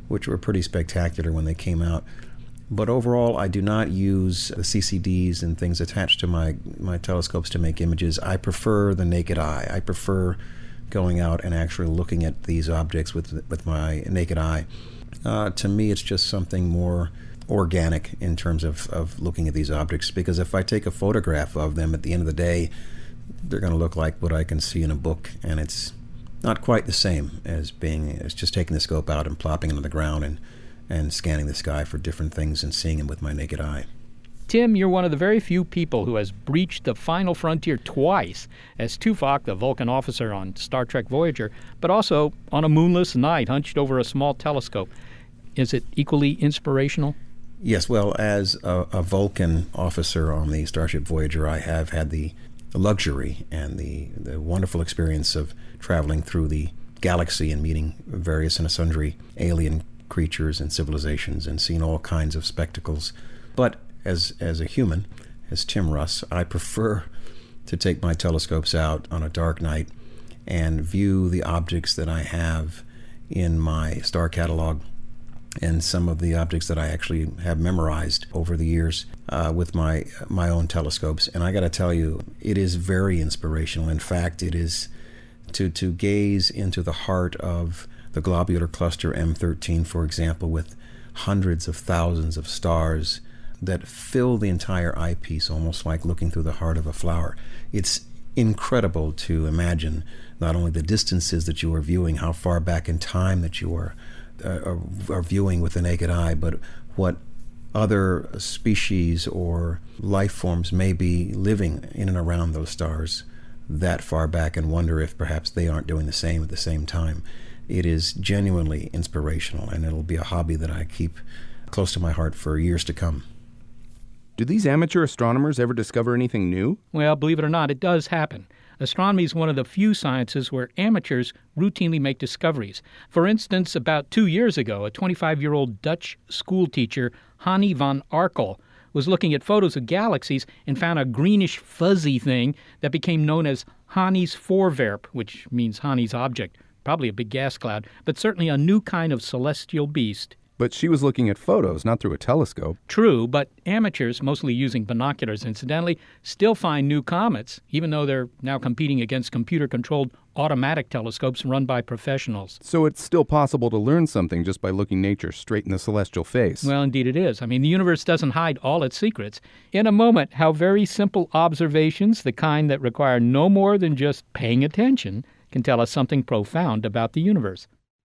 which were pretty spectacular when they came out. But overall, I do not use the C C Ds and things attached to my, my telescopes to make images. I prefer the naked eye. I prefer going out and actually looking at these objects with with my naked eye. Uh, to me, it's just something more organic in terms of, of looking at these objects, because if I take a photograph of them, at the end of the day, they're going to look like what I can see in a book, and it's not quite the same as being as just taking the scope out and plopping it on the ground and and scanning the sky for different things and seeing them with my naked eye. Tim, you're one of the very few people who has breached the final frontier twice, as Tuvok, the Vulcan officer on Star Trek Voyager, but also on a moonless night hunched over a small telescope. Is it equally inspirational? Yes, well, as a, a Vulcan officer on the Starship Voyager, I have had the, the luxury and the, the wonderful experience of traveling through the galaxy and meeting various and sundry alien creatures and civilizations and seeing all kinds of spectacles. But as as a human, as Tim Russ, I prefer to take my telescopes out on a dark night and view the objects that I have in my star catalog and some of the objects that I actually have memorized over the years uh, with my my own telescopes. And I got to tell you, it is very inspirational. In fact, it is to to gaze into the heart of the globular cluster M thirteen, for example, with hundreds of thousands of stars that fill the entire eyepiece, almost like looking through the heart of a flower. It's incredible to imagine not only the distances that you are viewing, how far back in time that you are, uh, are, are viewing with the naked eye, but what other species or life forms may be living in and around those stars that far back, and wonder if perhaps they aren't doing the same at the same time. It is genuinely inspirational, and it'll be a hobby that I keep close to my heart for years to come. Do these amateur astronomers ever discover anything new? Well, believe it or not, it does happen. Astronomy is one of the few sciences where amateurs routinely make discoveries. For instance, about two years ago, a twenty-five-year-old Dutch schoolteacher, Hanni van Arkel, was looking at photos of galaxies and found a greenish fuzzy thing that became known as Hanni's voorwerp, which means Hanni's object. Probably a big gas cloud, but certainly a new kind of celestial beast. But she was looking at photos, not through a telescope. True, but amateurs, mostly using binoculars incidentally, still find new comets, even though they're now competing against computer-controlled automatic telescopes run by professionals. So it's still possible to learn something just by looking nature straight in the celestial face. Well, indeed it is. I mean, the universe doesn't hide all its secrets. In a moment, how very simple observations, the kind that require no more than just paying attention, can tell us something profound about the universe.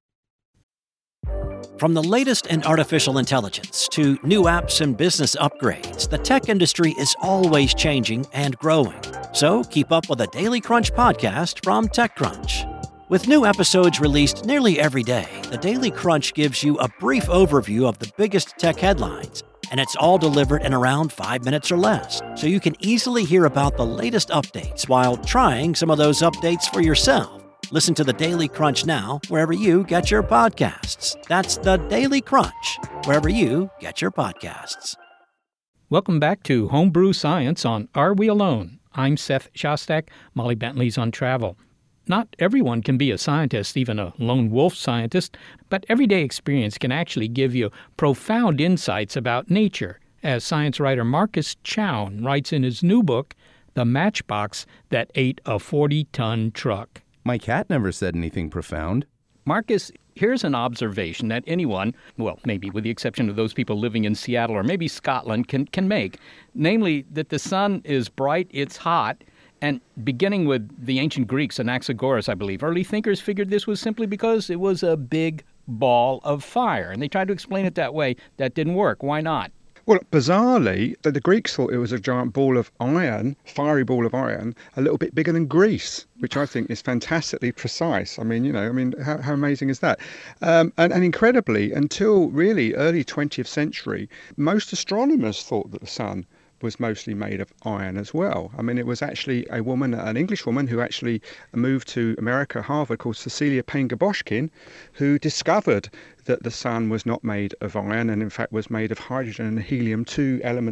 From the latest in artificial intelligence to new apps and business upgrades, the tech industry is always changing and growing. So keep up with the Daily Crunch podcast from TechCrunch. With new episodes released nearly every day, the Daily Crunch gives you a brief overview of the biggest tech headlines, and it's all delivered in around five minutes or less, so you can easily hear about the latest updates while trying some of those updates for yourself. Listen to the Daily Crunch now, wherever you get your podcasts. That's the Daily Crunch, wherever you get your podcasts. Welcome back to Homebrew Science on Are We Alone? I'm Seth Shostak. Molly Bentley's on travel. Not everyone can be a scientist, even a lone wolf scientist, but everyday experience can actually give you profound insights about nature, as science writer Marcus Chown writes in his new book, The Matchbox That Ate a forty-ton Truck. My cat never said anything profound. Marcus, here's an observation that anyone, well, maybe with the exception of those people living in Seattle or maybe Scotland, can, can make. Namely, that the sun is bright, it's hot, and beginning with the ancient Greeks, Anaxagoras, I believe, early thinkers figured this was simply because it was a big ball of fire. And they tried to explain it that way. That didn't work. Why not? Well, bizarrely, the, the Greeks thought it was a giant ball of iron, fiery ball of iron, a little bit bigger than Greece, which I think is fantastically precise. I mean, you know, I mean, how, how amazing is that? Um, and, and incredibly, until really early twentieth century, most astronomers thought that the sun was mostly made of iron as well. I mean, it was actually a woman, an English woman, who actually moved to America, Harvard, called Cecilia Payne-Gaposchkin, who discovered that the sun was not made of iron and in fact was made of hydrogen and helium, two elements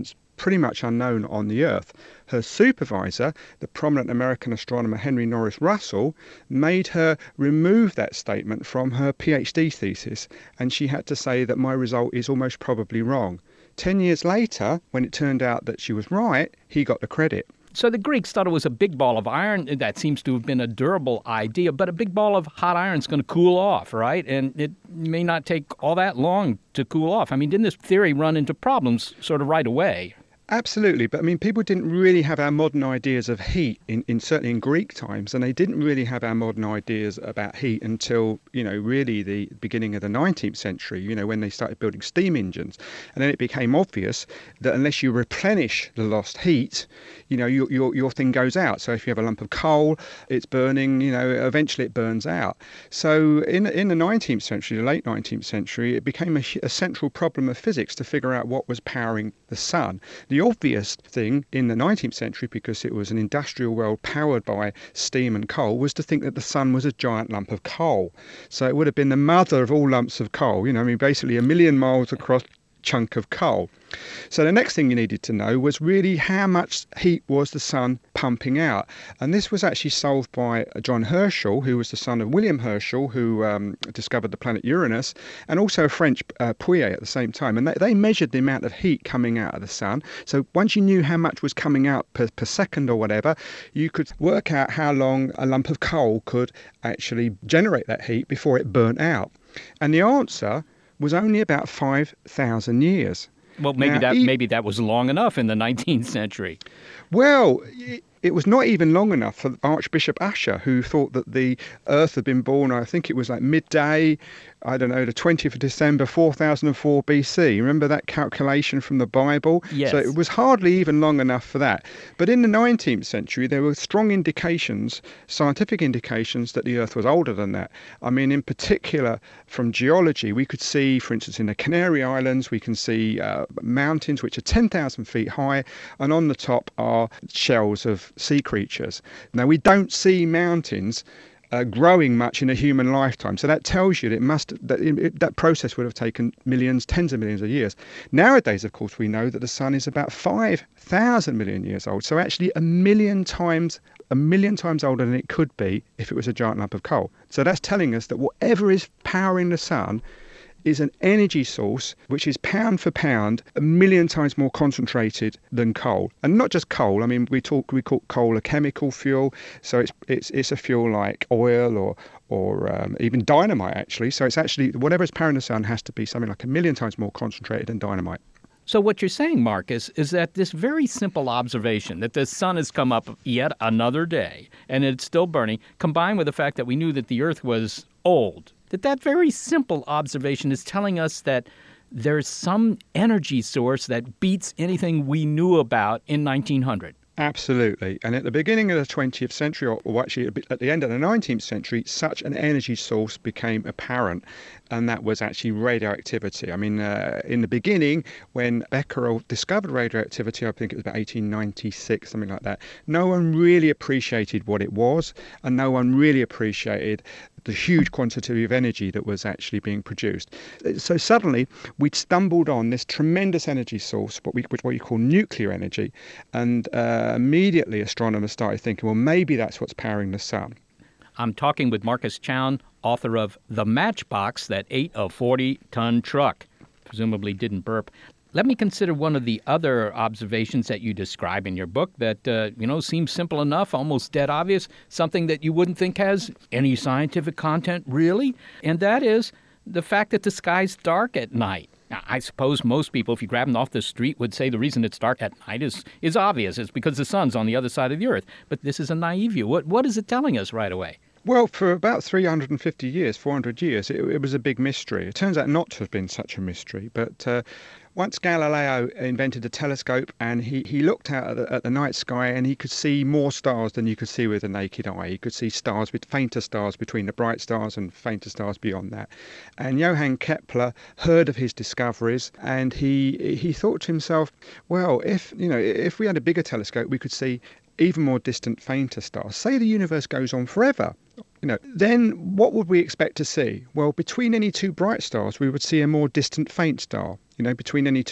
pretty much unknown on the Earth. Her supervisor, the prominent American astronomer Henry Norris Russell, made her remove that statement from her PhD thesis, and she had to say that my result is almost probably wrong. Ten years later, when it turned out that she was right, he got the credit. So the Greeks thought it was a big ball of iron. That seems to have been a durable idea, but a big ball of hot iron is going to cool off, right? And it may not take all that long to cool off. I mean, didn't this theory run into problems sort of right away? Absolutely, but I mean, people didn't really have our modern ideas of heat, in, in certainly in Greek times, and they didn't really have our modern ideas about heat until, you know, really the beginning of the nineteenth century, you know, when they started building steam engines. And then it became obvious that unless you replenish the lost heat, you know, your, your, your thing goes out. So if you have a lump of coal, it's burning, you know, eventually it burns out. So in, in the nineteenth century, the late nineteenth century, it became a, a central problem of physics to figure out what was powering the sun. The obvious thing in the nineteenth century, because it was an industrial world powered by steam and coal, was to think that the sun was a giant lump of coal. So it would have been the mother of all lumps of coal, you know, I mean, basically a million miles across chunk of coal. So the next thing you needed to know was really how much heat was the sun pumping out. And this was actually solved by John Herschel, who was the son of William Herschel, who um, discovered the planet Uranus, and also a French uh, Pouillet at the same time. And they, they measured the amount of heat coming out of the sun. So once you knew how much was coming out per, per second or whatever, you could work out how long a lump of coal could actually generate that heat before it burnt out. And the answer was only about five thousand years. Well, maybe now, that e- maybe that was long enough in the nineteenth century. Well, it was not even long enough for Archbishop Usher, who thought that the Earth had been born, I think it was like midday, I don't know, the twentieth of December, four thousand four B C. Remember that calculation from the Bible? Yes. So it was hardly even long enough for that. But in the nineteenth century, there were strong indications, scientific indications, that the Earth was older than that. I mean, in particular, from geology, we could see, for instance, in the Canary Islands, we can see uh, mountains which are ten thousand feet high, and on the top are shells of sea creatures. Now, we don't see mountains Uh, growing much in a human lifetime. So that tells you that it must that it, that process would have taken millions, tens of millions of years. Nowadays, of course, we know that the sun is about five thousand million years old. So actually a million times a million times older than it could be if it was a giant lump of coal. So that's telling us that whatever is powering the sun is an energy source which is pound for pound a million times more concentrated than coal. And not just coal. I mean, we talk we call coal a chemical fuel, so it's it's it's a fuel like oil or or um, even dynamite actually. So it's actually whatever is powering the sun has to be something like a million times more concentrated than dynamite. So what you're saying, Marcus, is that this very simple observation that the sun has come up yet another day and it's still burning, combined with the fact that we knew that the Earth was old, that that very simple observation is telling us that there's some energy source that beats anything we knew about in nineteen hundred. Absolutely. And at the beginning of the twentieth century, or, or actually a bit at the end of the nineteenth century, such an energy source became apparent, and that was actually radioactivity. I mean, uh, in the beginning, when Becquerel discovered radioactivity, I think it was about eighteen ninety-six, something like that, no one really appreciated what it was, and no one really appreciated the huge quantity of energy that was actually being produced. So suddenly we stumbled on this tremendous energy source, what we what you call nuclear energy, and uh, immediately astronomers started thinking, well, maybe that's what's powering the sun. I'm talking with Marcus Chown, author of The Matchbox That Ate a forty-ton Truck. Presumably didn't burp. Let me consider one of the other observations that you describe in your book that, uh, you know, seems simple enough, almost dead obvious, something that you wouldn't think has any scientific content, really, and that is the fact that the sky's dark at night. Now, I suppose most people, if you grab them off the street, would say the reason it's dark at night is, is obvious. It's because the sun's on the other side of the Earth. But this is a naive view. What, what is it telling us right away? Well, for about three hundred fifty years, four hundred years, it, it was a big mystery. It turns out not to have been such a mystery, but uh, once Galileo invented the telescope and he, he looked out at the, at the night sky and he could see more stars than you could see with the naked eye. He could see stars, with fainter stars between the bright stars and fainter stars beyond that. And Johann Kepler heard of his discoveries and he he thought to himself, well, if you know, if we had a bigger telescope, we could see even more distant, fainter stars. Say the universe goes on forever, you know, then what would we expect to see? Well, between any two bright stars, we would see a more distant, faint star. You know, between any two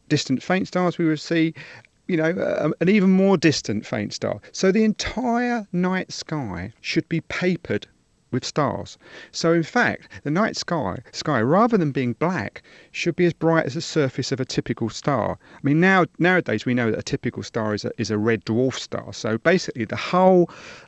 distant faint stars, we would see, you know, uh, an even more distant faint star. So the entire night sky should be papered with stars. So in fact, the night sky, sky, rather than being black, should be as bright as the surface of a typical star. I mean, now nowadays we know that a typical star is a, is a red dwarf star. So basically, the whole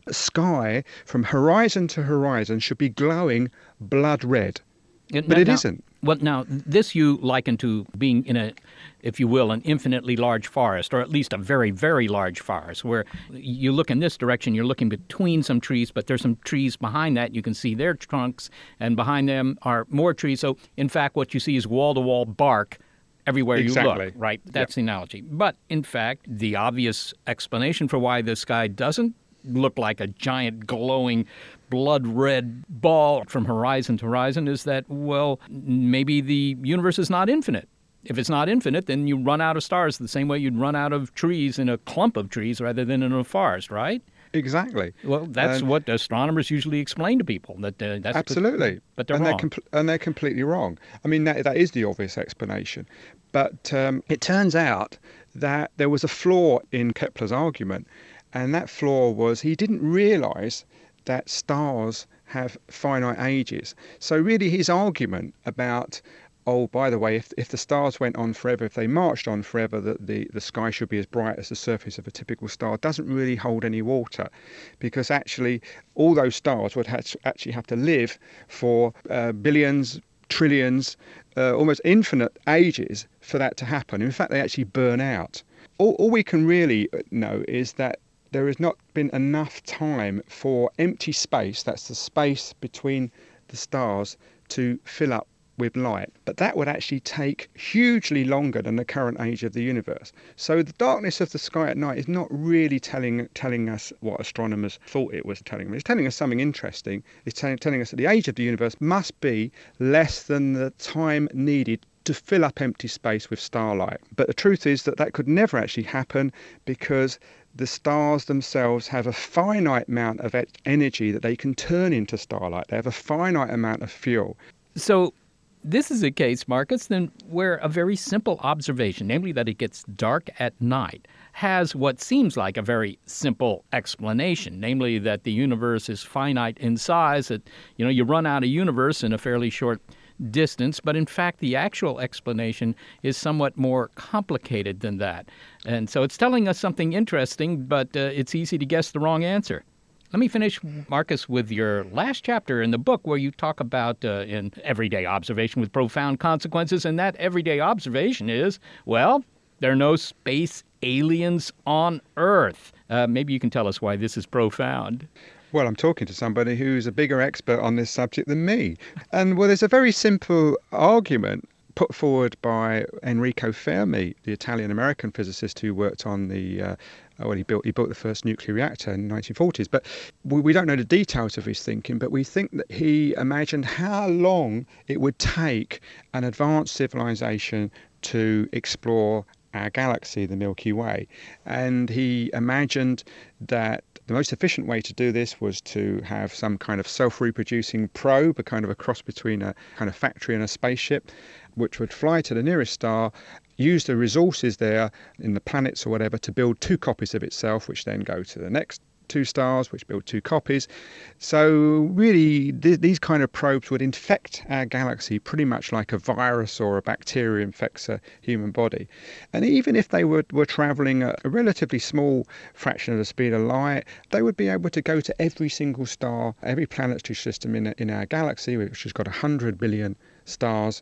sky from horizon to horizon should be glowing blood red. And but now, it now, isn't. Well, now, this you liken to being in a, if you will, an infinitely large forest, or at least a very, very large forest, where you look in this direction, you're looking between some trees, but there's some trees behind that. You can see their trunks, and behind them are more trees. So, in fact, what you see is wall-to-wall bark everywhere Exactly. you look, right? That's the analogy. But, in fact, the obvious explanation for why the sky doesn't look like a giant glowing blood-red ball from horizon to horizon is that, well, maybe the universe is not infinite. If it's not infinite, then you run out of stars the same way you'd run out of trees in a clump of trees rather than in a forest, right? Exactly. Well, that's Um, what astronomers usually explain to people. That uh, that's Absolutely. but they're and wrong. They're compl- and they're completely wrong. I mean, that, that is the obvious explanation. But um, it turns out that there was a flaw in Kepler's argument, and that flaw was he didn't realise that stars have finite ages. So really his argument about, oh, by the way, if if the stars went on forever, if they marched on forever, that the, the sky should be as bright as the surface of a typical star, doesn't really hold any water, because actually all those stars would have to, actually have to live for uh, billions, trillions, uh, almost infinite ages for that to happen. In fact, they actually burn out. All, all we can really know is that there has not been enough time for empty space, that's the space between the stars, to fill up with light. But that would actually take hugely longer than the current age of the universe. So the darkness of the sky at night is not really telling telling us what astronomers thought it was telling us. It's telling us something interesting. It's t- telling us that the age of the universe must be less than the time needed to fill up empty space with starlight. But the truth is that that could never actually happen, because the stars themselves have a finite amount of energy that they can turn into starlight. They have a finite amount of fuel. So this is a case, Marcus, then where a very simple observation, namely that it gets dark at night, has what seems like a very simple explanation, namely that the universe is finite in size, that, you know, you run out of universe in a fairly short distance, but in fact the actual explanation is somewhat more complicated than that. And so it's telling us something interesting, but uh, it's easy to guess the wrong answer. Let me finish, Marcus, with your last chapter in the book, where you talk about uh, an everyday observation with profound consequences, and that everyday observation is, well, there are no space aliens on Earth. Uh, maybe you can tell us why this is profound. Well, I'm talking to somebody who's a bigger expert on this subject than me. And well, there's a very simple argument put forward by Enrico Fermi, the Italian-American physicist who worked on the, uh, well, he built he built the first nuclear reactor in the nineteen forties. But we, we don't know the details of his thinking, but we think that he imagined how long it would take an advanced civilization to explore our galaxy, the Milky Way. And he imagined that the most efficient way to do this was to have some kind of self-reproducing probe, a kind of a cross between a kind of factory and a spaceship, which would fly to the nearest star, use the resources there in the planets or whatever to build two copies of itself, which then go to the next two stars, which build two copies. So really, th- these kind of probes would infect our galaxy pretty much like a virus or a bacteria infects a human body. And even if they were, were traveling at a relatively small fraction of the speed of light, they would be able to go to every single star, every planetary system in, in our galaxy, which has got one hundred billion stars,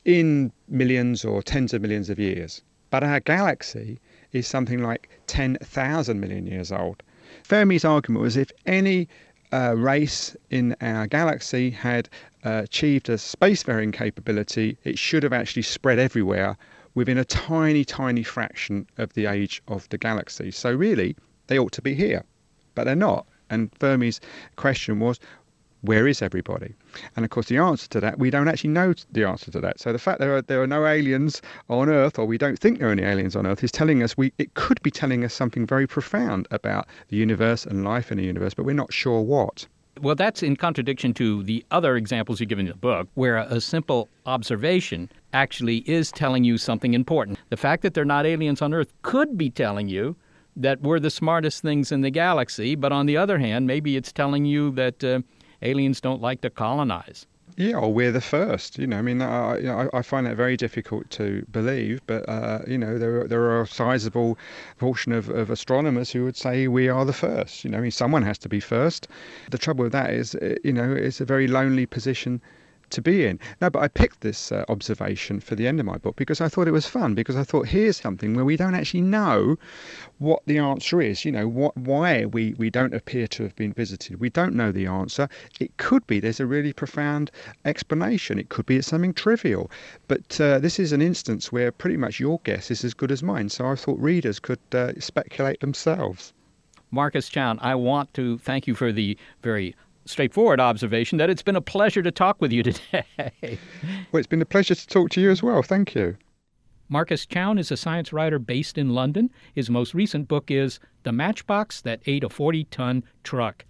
in millions or tens of millions of years. But our galaxy is something like ten thousand million years old. Fermi's argument was if any uh, race in our galaxy had uh, achieved a spacefaring capability, it should have actually spread everywhere within a tiny, tiny fraction of the age of the galaxy. So really, they ought to be here, but they're not. And Fermi's question was, where is everybody? And of course, the answer to that, we don't actually know the answer to that. So the fact there are there are no aliens on Earth, or we don't think there are any aliens on Earth, is telling us we it could be telling us something very profound about the universe and life in the universe, but we're not sure what. Well, that's in contradiction to the other examples you give in the book, where a simple observation actually is telling you something important. The fact that they're not aliens on Earth could be telling you that we're the smartest things in the galaxy, but on the other hand, maybe it's telling you that uh, aliens don't like to colonize. Yeah, or we're the first. You know, I mean, I, you know, I find that very difficult to believe, but uh, you know, there are, there are a sizable portion of, of astronomers who would say we are the first. You know, I mean, someone has to be first. The trouble with that is, you know, it's a very lonely position to be in. No, but I picked this uh, observation for the end of my book because I thought it was fun, because I thought here's something where we don't actually know what the answer is, you know, what why we, we don't appear to have been visited. We don't know the answer. It could be there's a really profound explanation. It could be it's something trivial. But uh, this is an instance where pretty much your guess is as good as mine, so I thought readers could uh, speculate themselves. Marcus Chown, I want to thank you for the very straightforward observation that it's been a pleasure to talk with you today. Well, it's been a pleasure to talk to you as well. Thank you. Marcus Chown is a science writer based in London. His most recent book is The Matchbox That Ate a forty-ton Truck.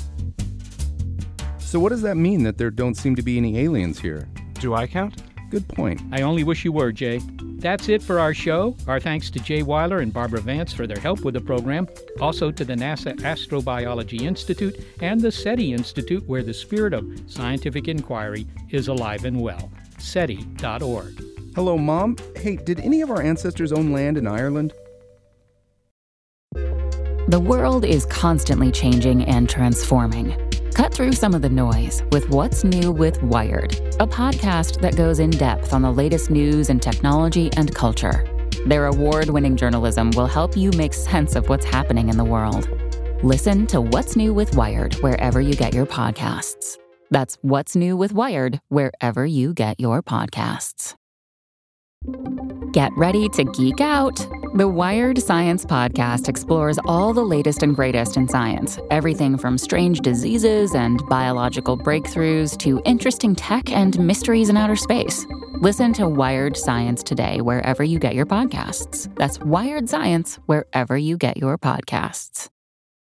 So what does that mean, that there don't seem to be any aliens here? Do I count? Good point. I only wish you were, Jay. That's it for our show. Our thanks to Jay Weiler and Barbara Vance for their help with the program. Also to the NASA Astrobiology Institute and the SETI Institute, where the spirit of scientific inquiry is alive and well. SETI dot org. Hello, Mom. Hey, did any of our ancestors own land in Ireland? The world is constantly changing and transforming. Cut through some of the noise with What's New with Wired, a podcast that goes in depth on the latest news and technology and culture. Their award-winning journalism will help you make sense of what's happening in the world. Listen to What's New with Wired wherever you get your podcasts. That's What's New with Wired wherever you get your podcasts. Get ready to geek out. The Wired Science Podcast explores all the latest and greatest in science, everything from strange diseases and biological breakthroughs to interesting tech and mysteries in outer space. Listen to Wired Science today wherever you get your podcasts. That's Wired Science wherever you get your podcasts.